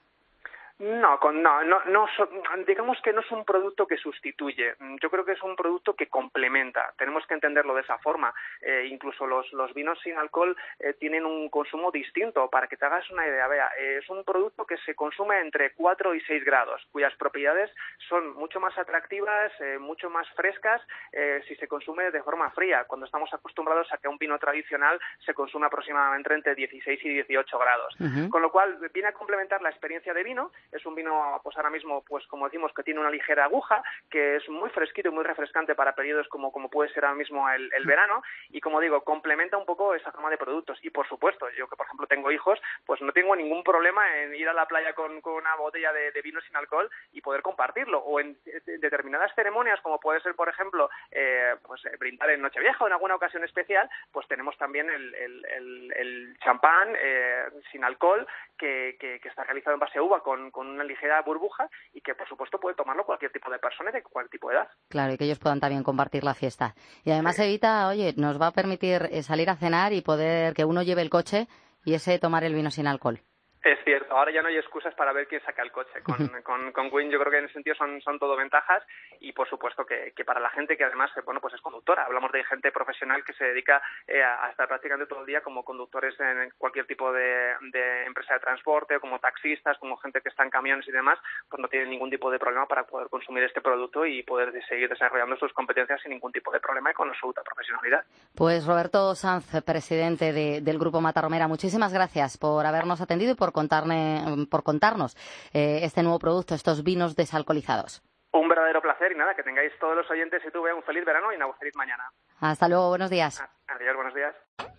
No, con, no, no, no, digamos que no es un producto que sustituye. Yo creo que es un producto que complementa. Tenemos que entenderlo de esa forma. Eh, incluso los, los vinos sin alcohol eh, tienen un consumo distinto. Para que te hagas una idea, vea, eh, es un producto que se consume entre cuatro y seis grados, cuyas propiedades son mucho más atractivas, eh, mucho más frescas eh, si se consume de forma fría. Cuando estamos acostumbrados a que un vino tradicional se consume aproximadamente entre dieciséis y dieciocho grados. Uh-huh. Con lo cual viene a complementar la experiencia de vino. Es un vino, pues ahora mismo, pues como decimos, que tiene una ligera aguja, que es muy fresquito y muy refrescante para periodos como, como puede ser ahora mismo el, el verano, y como digo, complementa un poco esa gama de productos. Y por supuesto, yo que por ejemplo tengo hijos, pues no tengo ningún problema en ir a la playa con, con una botella de, de vino sin alcohol y poder compartirlo. O en de, determinadas ceremonias, como puede ser, por ejemplo, eh, pues brindar en Nochevieja o en alguna ocasión especial, pues tenemos también el, el, el, el champán eh, sin alcohol, que, que, que está realizado en base a uva con, con una ligera burbuja y que, por supuesto, puede tomarlo cualquier tipo de persona y de cualquier tipo de edad. Claro, y que ellos puedan también compartir la fiesta. Y además, sí. Evita, oye, nos va a permitir salir a cenar y poder que uno lleve el coche y ese tomar el vino sin alcohol. Es cierto, ahora ya no hay excusas para ver quién saca el coche. Con, con, con Wynn yo creo que en ese sentido son, son todo ventajas y por supuesto que, que para la gente que además, bueno, pues es conductora. Hablamos de gente profesional que se dedica eh, a estar prácticamente todo el día como conductores en cualquier tipo de, de empresa de transporte, o como taxistas, como gente que está en camiones y demás, pues no tienen ningún tipo de problema para poder consumir este producto y poder seguir desarrollando sus competencias sin ningún tipo de problema y con absoluta profesionalidad. Pues Roberto Sanz, presidente de, del Grupo Matarromera, muchísimas gracias por habernos atendido y por Contarme, por contarnos eh, este nuevo producto, estos vinos desalcoholizados. Un verdadero placer y nada, que tengáis todos los oyentes y tú veas un feliz verano y una feliz mañana. Hasta luego, buenos días. Adiós, buenos días.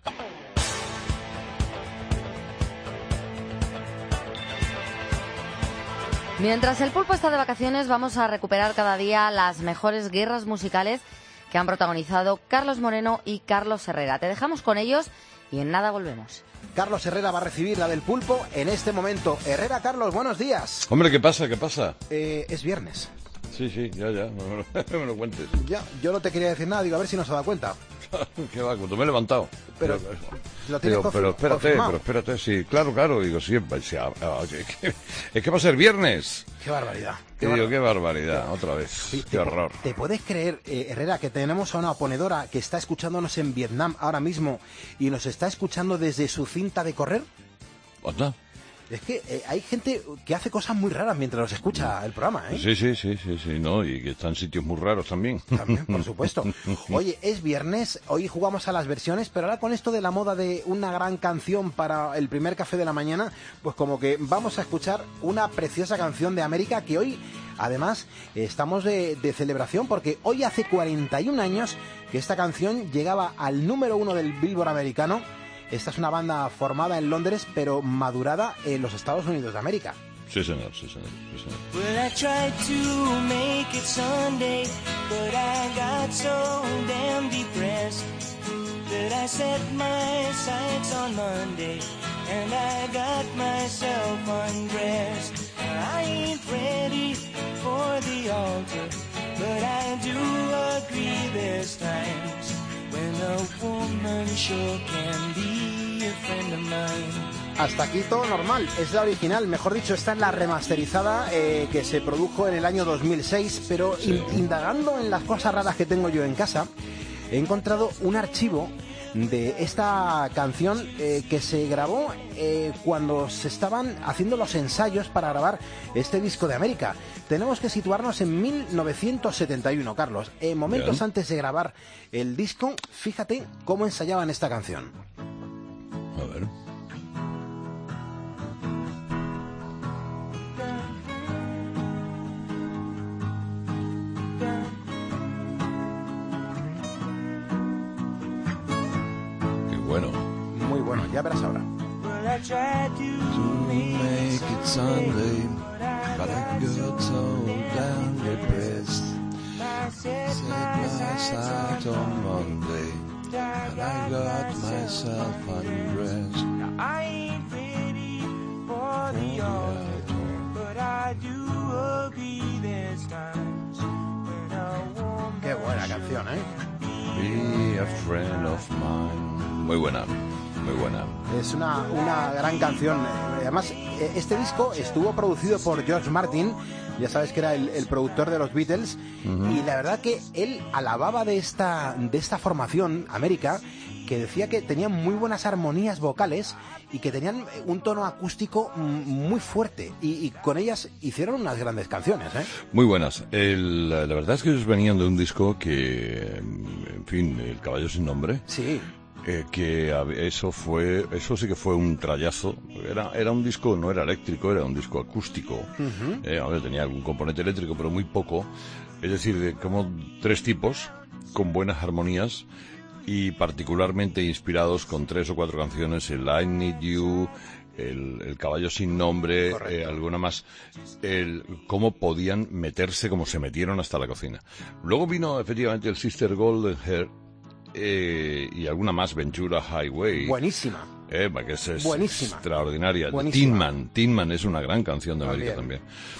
Mientras el pulpo está de vacaciones, vamos a recuperar cada día las mejores guerras musicales que han protagonizado Carlos Moreno y Carlos Herrera. Te dejamos con ellos y en nada volvemos. Carlos Herrera va a recibir la del pulpo en este momento. Herrera, Carlos, buenos días. Hombre, ¿qué pasa? ¿Qué pasa? Eh, es viernes. Sí, sí, ya, ya, no, no me lo cuentes. Ya, yo no te quería decir nada, digo, a ver si no se da cuenta. ¿Qué va? Cuando me he levantado. Pero, pero, lo tienes digo, pero espérate, confirmado. pero espérate, sí, claro, claro, digo, sí, sí, oye, es que, es que va a ser viernes. Qué barbaridad. Qué, digo, qué barbaridad, otra vez, sí, qué te, horror. ¿Te puedes creer, eh, Herrera, que tenemos a una oponedora que está escuchándonos en Vietnam ahora mismo y nos está escuchando desde su cinta de correr? ¿Anda? Es que eh, hay gente que hace cosas muy raras mientras nos escucha el programa, ¿eh? Sí, sí, sí, sí, sí, no, y que están en sitios muy raros también. También, por supuesto. Oye, es viernes, hoy jugamos a las versiones, pero ahora con esto de la moda de una gran canción para el primer café de la mañana, pues como que vamos a escuchar una preciosa canción de América que hoy, además, estamos de, de celebración porque hoy hace cuarenta y un años que esta canción llegaba al número uno del Billboard americano Esta es una banda formada en Londres, pero madurada en los Estados Unidos de América. Sí, señor, sí, señor, sí, señor. Well, I tried to make it Sunday, but I got so damn depressed that I set my sights on Monday and I got myself undressed. I ain't ready for the altar, but I do agree there's times when a woman sure can be a friend of mine. Hasta aquí todo normal, es la original, mejor dicho, esta es la remasterizada eh, que se produjo en el año dos mil seis, pero sí. in, indagando en las cosas raras que tengo yo en casa, he encontrado un archivo de esta canción eh, que se grabó eh, cuando se estaban haciendo los ensayos para grabar este disco de América. Tenemos que situarnos en mil novecientos setenta y uno, Carlos. Eh, momentos Bien. antes de grabar el disco, fíjate cómo ensayaban esta canción. A ver... Bueno. Muy bueno, ya verás ahora. To make it Sunday, but I got so down depressed. Set my sight on Monday, and I got myself undressed. I ain't ready for the altar, but I do agree there's times when a woman. Qué buena canción, ¿eh? Be a friend of mine. Muy buena, muy buena. Es una, una gran canción. Además, este disco estuvo producido por George Martin, ya sabes que era el, el productor de los Beatles, uh-huh. y la verdad que él alababa de esta, de esta formación, América, que decía que tenían muy buenas armonías vocales y que tenían un tono acústico muy fuerte, y, y con ellas hicieron unas grandes canciones, ¿eh? Muy buenas. El, la verdad es que ellos venían de un disco que, en fin, El Caballo Sin Nombre. Sí. Eh, que eso fue, eso sí que fue un trayazo. Era, era un disco, no era eléctrico, era un disco acústico. Uh-huh. Eh, a ver, tenía algún componente eléctrico, pero muy poco. Es decir, de como tres tipos con buenas armonías y particularmente inspirados con tres o cuatro canciones: el I Need You, el, el Caballo Sin Nombre, eh, alguna más. El cómo podían meterse, como se metieron hasta la cocina. Luego vino efectivamente el Sister Golden Hair. Eh, y alguna más, Ventura Highway. Buenísima. Eh, que es, es Buenísima. Extraordinaria. Buenísima. Tin Man. Tin Man es una gran canción de América también.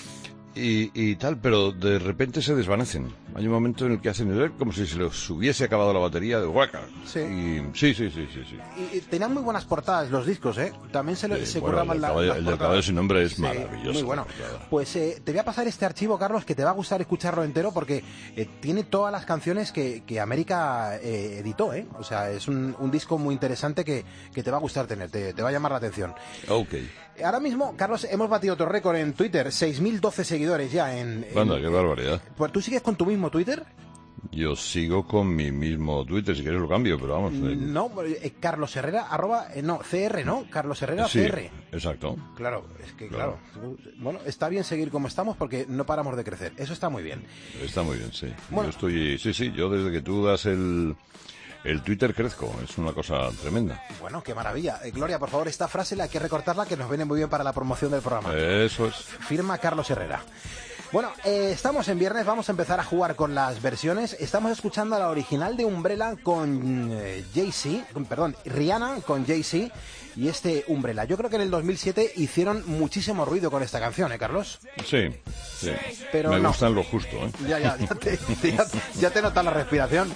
Y, y tal, pero de repente se desvanecen. Hay un momento en el que hacen como si se les hubiese acabado la batería de hueca. Sí. Y, sí, sí, sí, sí, sí. Y, y tenían muy buenas portadas los discos, ¿eh? También se, le, sí, se bueno, curraban el la, caballo, las El portadas. del Caballo Sin Nombre es sí, maravilloso. Muy bueno. Pues eh, te voy a pasar este archivo, Carlos, que te va a gustar escucharlo entero porque eh, tiene todas las canciones que, que América eh, editó, ¿eh? O sea, es un, un disco muy interesante que, que te va a gustar tener, te, te va a llamar la atención. Ok. Ahora mismo, Carlos, hemos batido otro récord en Twitter, seis mil doce seguidores ya en... en Anda, qué barbaridad. Pues, ¿tú sigues con tu mismo Twitter? Yo sigo con mi mismo Twitter, si quieres lo cambio, pero vamos. Eh. No, eh, Carlos Herrera, arroba, eh, no, C R, ¿no? Carlos Herrera, sí, C R. Exacto. Claro, es que claro. claro. Bueno, está bien seguir como estamos porque no paramos de crecer. Eso está muy bien. Está muy bien, sí. Bueno. Yo estoy, sí, sí, yo desde que tú das el... El Twitter crezco, es una cosa tremenda. Bueno, qué maravilla. Eh, Gloria, por favor, esta frase la hay que recortarla, que nos viene muy bien para la promoción del programa. Eso es. Firma Carlos Herrera. Bueno, eh, estamos en viernes, vamos a empezar a jugar con las versiones. Estamos escuchando a la original de Umbrella con eh, Jay-Z, perdón, Rihanna con Jay-Z y este Umbrella. Yo creo que en el dos mil siete hicieron muchísimo ruido con esta canción, ¿eh, Carlos? Sí, sí. Pero me no. gustan lo justo, ¿eh? Ya, ya, ya te, ya, ya te notas la respiración.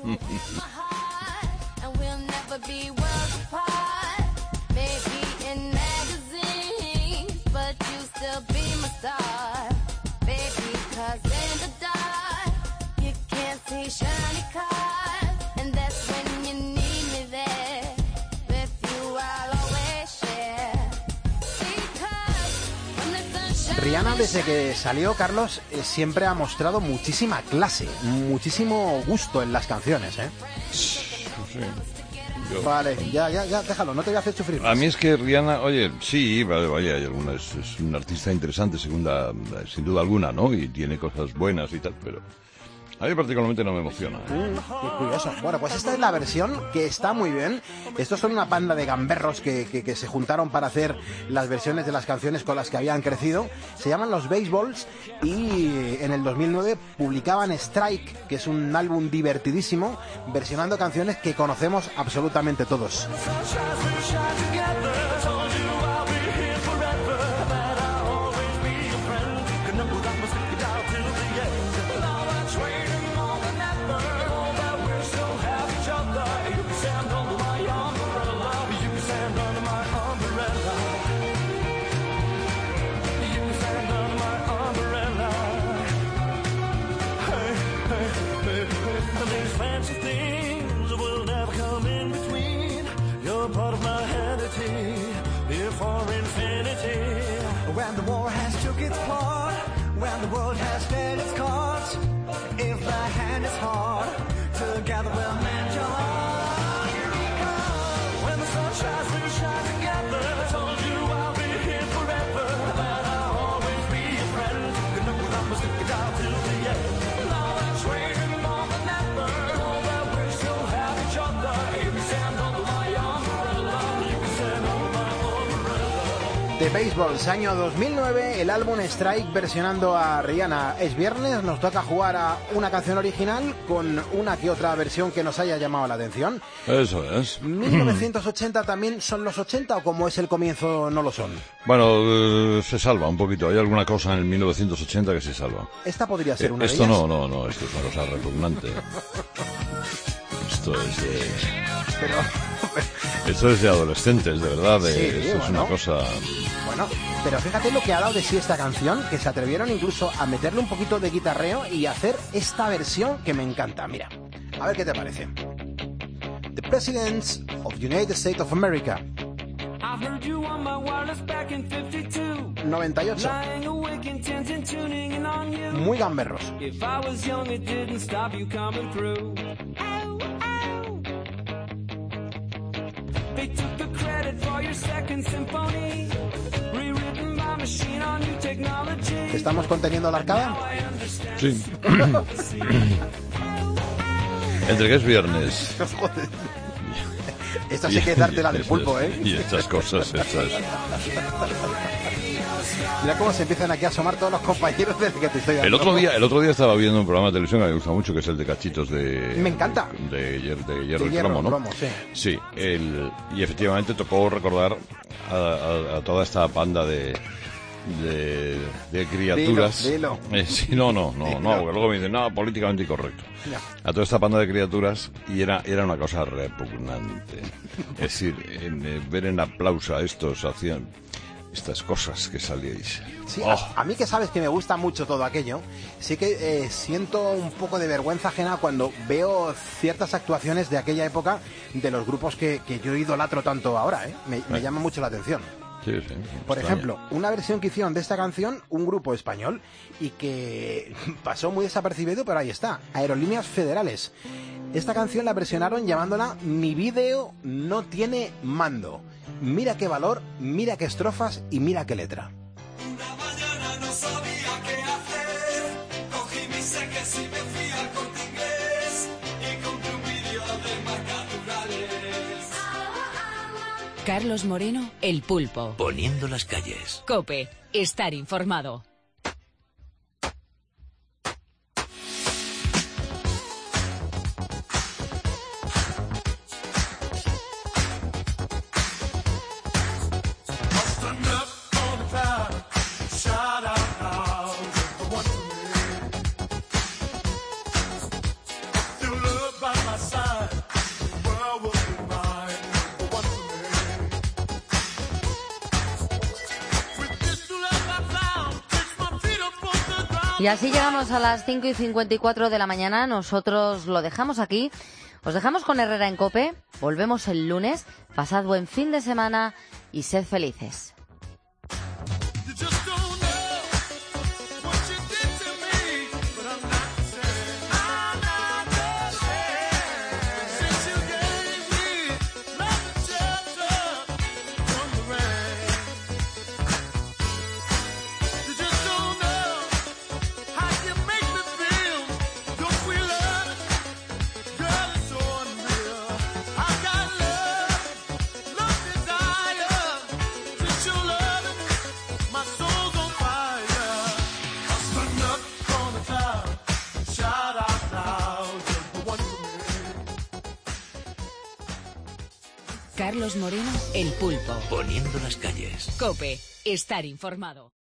Be worlds apart, maybe in magazines, but you still be my star, baby, 'cause in the dark, you can't see shiny cars, and that's when you need me there, with you I'll always share, because when the sun shines. Rihanna, desde que salió, Carlos, eh, siempre ha mostrado muchísima clase, muchísimo gusto en las canciones, ¿eh? Sí. Yo. Vale, ya, ya, ya, déjalo, no te voy a hacer sufrir más. A mí es que Rihanna, oye, sí, vale, vaya, hay alguna, es, es un artista interesante, segunda, sin duda alguna, ¿no? Y tiene cosas buenas y tal, pero A mí particularmente no me emociona. ¿eh? Mm, qué curioso. Bueno, pues esta es la versión que está muy bien. Estos son una panda de gamberros que, que, que se juntaron para hacer las versiones de las canciones con las que habían crecido. Se llaman los Baseballs y en el dos mil nueve publicaban Strike, que es un álbum divertidísimo, versionando canciones que conocemos absolutamente todos. When the war has took its part, when the world has dealt its cards, if the hand is hard, together we'll mend your heart. When the sun shines, we shine together. I told you I'll be here forever, that I'll always be your friend. You know that must stick it out till the end. Now that's waiting more than ever. Know that we still have each other. You can stand under my umbrella. You can stand under my umbrella. The Baseballs, año dos mil nueve, el álbum Strike versionando a Rihanna. Es viernes, nos toca jugar a una canción original con una que otra versión que nos haya llamado la atención. Eso es. ¿mil novecientos ochenta también son los ochenta o como es el comienzo no lo son? Bueno, eh, se salva un poquito. Hay alguna cosa en el mil novecientos ochenta que se salva. Esta podría ser Eh, una esto de ellas. no, no, no, esto es una cosa repugnante. Esto es de... Pero... Esto es de adolescentes, de verdad. De... Sí, esto es bueno. una cosa... Bueno, pero fíjate lo que ha dado de sí esta canción, que se atrevieron incluso a meterle un poquito de guitarreo y hacer esta versión que me encanta. Mira, a ver qué te parece. The Presidents of the United States of America. I've heard you on my wireless back in fifty-two. noventa y ocho. Lying awake intent and tuning in on you. Muy gamberros. If I was young, it didn't stop you coming through. Ow, ow. They took the credit for your second symphony. Rewritten by machine on new technology. ¿Estamos conteniendo la arcada? Sí. Entre que es viernes. Esta sí que es darte la del pulpo, ¿eh? Y estas cosas, estas. Mira cómo se empiezan aquí a asomar todos los compañeros desde que te estoy dando. El otro día, el otro día estaba viendo un programa de televisión que me gusta mucho, que es el de cachitos de... Me encanta. De, hier- de hierro De y hierro, cromo, ¿no? cromo, sí. Sí, el, y efectivamente tocó recordar a, a- a toda esta banda de... De, de criaturas. Dilo, dilo. Eh, sí, no, no, no, Dilo. no, porque luego me dicen, no, políticamente incorrecto. Ya. A toda esta banda de criaturas, y era, era una cosa repugnante. Es decir, en, eh, ver en aplauso a estos hacían estas cosas que salíais. Sí, Oh. a, a mí que sabes que me gusta mucho todo aquello, sí que eh, siento un poco de vergüenza ajena cuando veo ciertas actuaciones de aquella época de los grupos que, que yo idolatro tanto ahora, ¿eh? Me, me Eh. llama mucho la atención. Sí, sí, Por extraño. ejemplo, una versión que hicieron de esta canción, un grupo español, y que pasó muy desapercibido, pero ahí está, Aerolíneas Federales. Esta canción la versionaron llamándola Mi vídeo no tiene mando. Mira qué valor, mira qué estrofas y mira qué letra. No sabía qué hacer. Cogí mis seques y me fui al Corte Inglés y compré un vídeo de marcas naturales. Carlos Moreno, El Pulpo. Poniendo las calles. COPE. Estar informado. Y así llegamos a las cinco y cincuenta y cuatro de la mañana. Nosotros lo dejamos aquí. Os dejamos con Herrera en COPE. Volvemos el lunes. Pasad buen fin de semana y sed felices. Don't we Carlos Moreno, El Pulpo. Poniendo las calles. COPE. Estar informado.